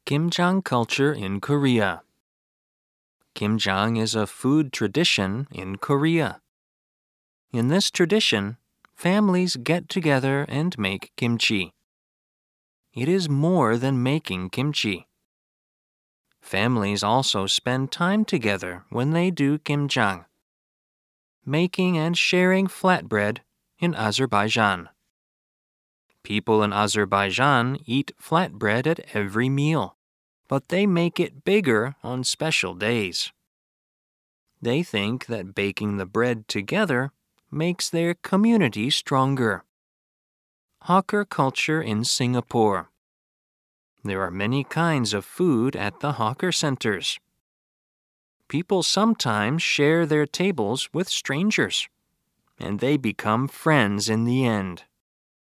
Kimjang culture in Korea. Kimjang is a food tradition in Korea. In this tradition, families get together and make kimchi. It is more than making kimchi. Families also spend time together when they do kimjang, making and sharing flatbread in Azerbaijan. People in Azerbaijan eat flatbread at every meal, but they make it bigger on special days. They think that baking the bread together makes their community stronger. Hawker culture in Singapore. There are many kinds of food at the hawker centers. People sometimes share their tables with strangers, and they become friends in the end.